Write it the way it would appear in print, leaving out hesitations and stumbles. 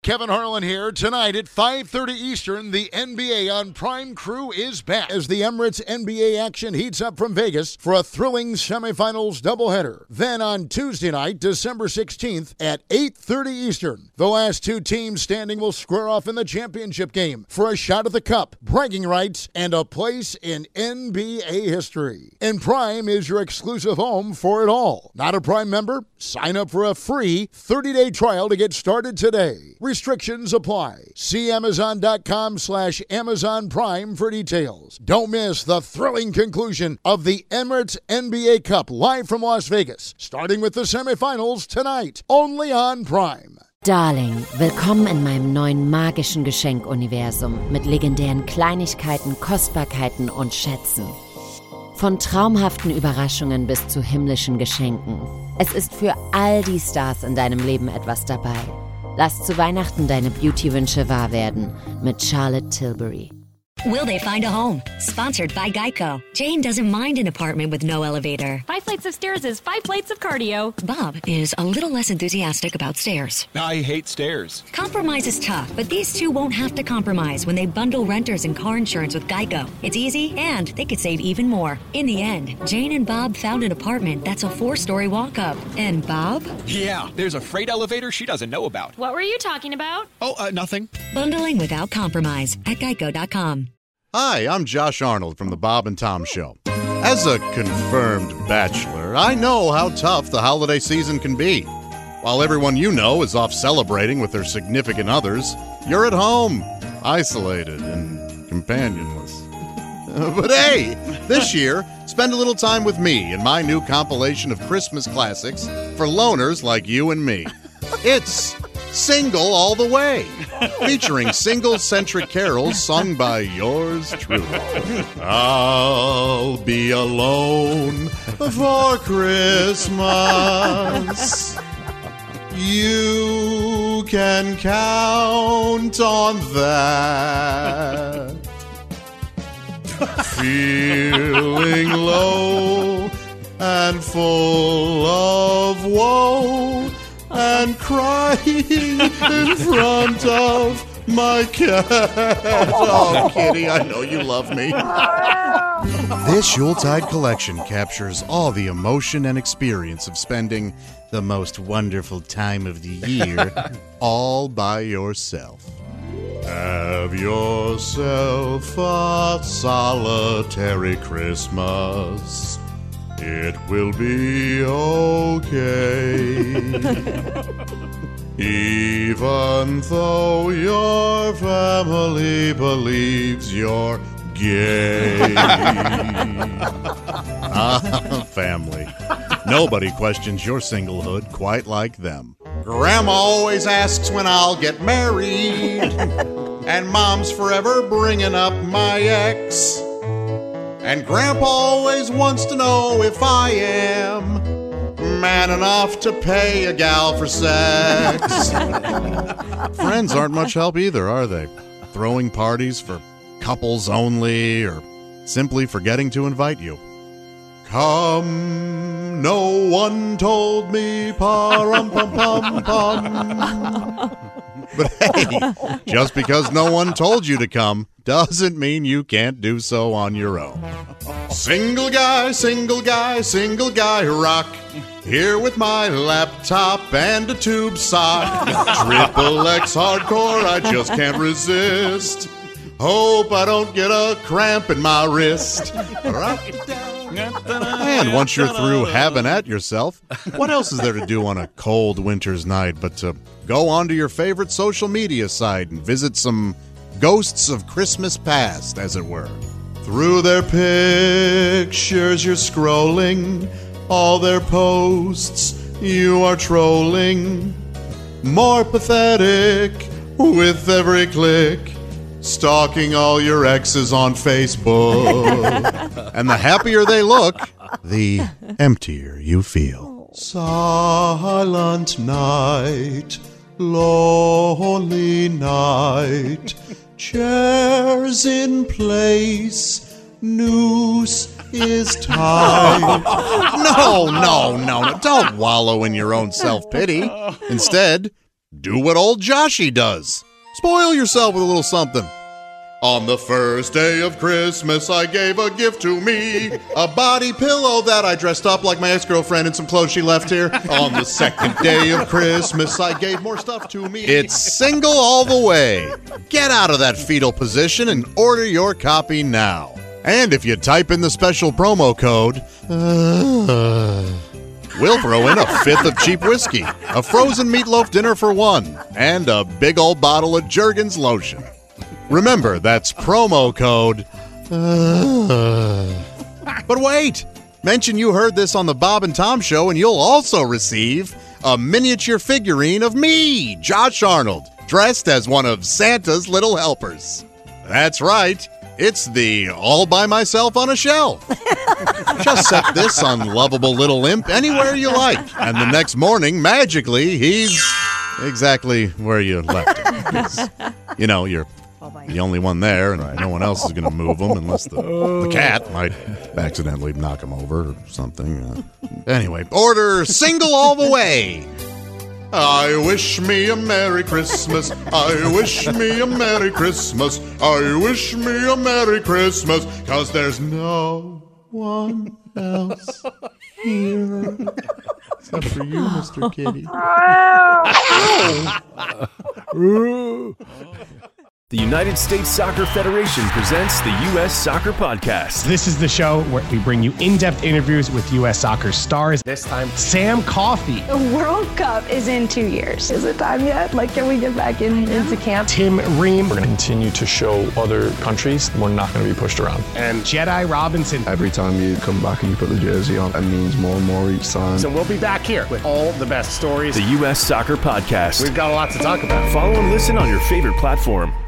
Kevin Harlan here. Tonight at 5:30 Eastern, the NBA on Prime Crew is back as the Emirates NBA action heats up from Vegas for a thrilling semifinals doubleheader. Then on Tuesday night, December 16th at 8:30 Eastern, the last two teams standing will square off in the championship game for a shot at the cup, bragging rights, and a place in NBA history. And Prime is your exclusive home for it all. Not a Prime member? Sign up for a free 30-day trial to get started today. Restrictions apply. See Amazon.com/Amazon Prime for details. Don't miss the thrilling conclusion of the Emirates NBA Cup live from Las Vegas, starting with the semifinals tonight, only on Prime. Darling, willkommen in meinem neuen magischen Geschenkuniversum mit legendären Kleinigkeiten, Kostbarkeiten und Schätzen. Von traumhaften Überraschungen bis zu himmlischen Geschenken. Es ist für all die Stars in deinem Leben etwas dabei. Lass zu Weihnachten deine Beauty-Wünsche wahr werden mit Charlotte Tilbury. Will they find a home? Sponsored by Geico. Jane doesn't mind an apartment with no elevator. 5 flights of stairs is 5 plates of cardio. Bob is a little less enthusiastic about stairs. I hate stairs. Compromise is tough, but these two won't have to compromise when they bundle renters and car insurance with Geico. It's easy, and they could save even more. In the end, Jane and Bob found an apartment that's a 4-story walk-up. And Bob? Yeah, there's a freight elevator she doesn't know about. What were you talking about? Oh, nothing. Bundling without compromise at Geico.com. Hi, I'm Josh Arnold from The Bob and Tom Show. As a confirmed bachelor, I know how tough the holiday season can be. While everyone you know is off celebrating with their significant others, you're at home, isolated and companionless. But hey, this year, spend a little time with me in my new compilation of Christmas classics for loners like you and me. It's Single All the Way, featuring single-centric carols sung by yours truly. I'll be alone for Christmas. You can count on that. Feeling low and full of woe, and crying in front of my cat. Oh, Kitty, I know you love me. This Yuletide collection captures all the emotion and experience of spending the most wonderful time of the year all by yourself. Have yourself a solitary Christmas. It will be okay. Even though your family believes you're gay. Family. Nobody questions your singlehood quite like them. Grandma always asks when I'll get married. And Mom's forever bringing up my ex. And Grandpa always wants to know if I am man enough to pay a gal for sex. Friends aren't much help either, are they? Throwing parties for couples only, or simply forgetting to invite you. Come, no one told me, pa-rum-pum-pum-pum. But hey, just because no one told you to come doesn't mean you can't do so on your own. Single guy, rock. Here with my laptop and a tube sock. Triple X hardcore, I just can't resist. Hope I don't get a cramp in my wrist. And once you're through having at yourself, what else is there to do on a cold winter's night but to go onto your favorite social media site and visit some ghosts of Christmas past, as it were? Through their pictures you're scrolling, all their posts you are trolling. More pathetic with every click, stalking all your exes on Facebook. And the happier they look, the emptier you feel. Silent night, lonely night, chairs in place, noose is tied. No, don't wallow in your own self-pity. Instead, do what old Joshy does. Spoil yourself with a little something. On the first day of Christmas, I gave a gift to me, a body pillow that I dressed up like my ex-girlfriend in some clothes she left here. On the second day of Christmas, I gave more stuff to me. It's Single all the way. Get out of that fetal position and order your copy now. And if you type in the special promo code, we'll throw in a fifth of cheap whiskey, a frozen meatloaf dinner for one, and a big old bottle of Jergens lotion. Remember, that's promo code. But wait! Mention you heard this on the Bob and Tom Show, and you'll also receive a miniature figurine of me, Josh Arnold, dressed as one of Santa's little helpers. That's right. It's the all by myself on a shelf. Just set this unlovable little imp anywhere you like, and the next morning, magically, he's exactly where you left him. 'Cause, you know, you're the only one there, and no one else is going to move him unless the cat might accidentally knock him over or something. Anyway, order Single all the way. I wish me a Merry Christmas. I wish me a Merry Christmas. I wish me a Merry Christmas, 'cause there's no one else here except for you, Mr. Kitty. The United States Soccer Federation presents the U.S. Soccer Podcast. This is the show where we bring you in-depth interviews with U.S. soccer stars. This time, Sam Coffey. The World Cup is in 2 years. Is it time yet? Like, can we get back into camp? Tim Ream. We're going to continue to show other countries we're not going to be pushed around. And Jedi Robinson. Every time you come back and you put the jersey on, it means more and more each time. So we'll be back here with all the best stories. The U.S. Soccer Podcast. We've got a lot to talk about. Follow and listen on your favorite platform.